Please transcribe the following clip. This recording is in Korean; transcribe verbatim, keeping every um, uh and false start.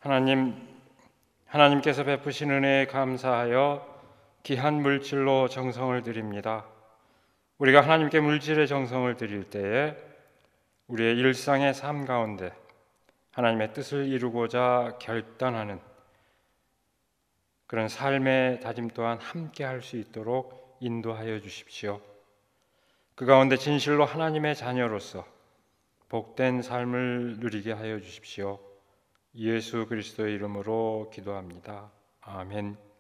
하나님, 하나님께서 베푸신 은혜에 감사하여 귀한 물질로 정성을 드립니다. 우리가 하나님께 물질의 정성을 드릴 때에 우리의 일상의 삶 가운데 하나님의 뜻을 이루고자 결단하는 그런 삶의 다짐 또한 함께 할 수 있도록 인도하여 주십시오. 그 가운데 진실로 하나님의 자녀로서 복된 삶을 누리게 하여 주십시오. 예수 그리스도의 이름으로 기도합니다. 아멘.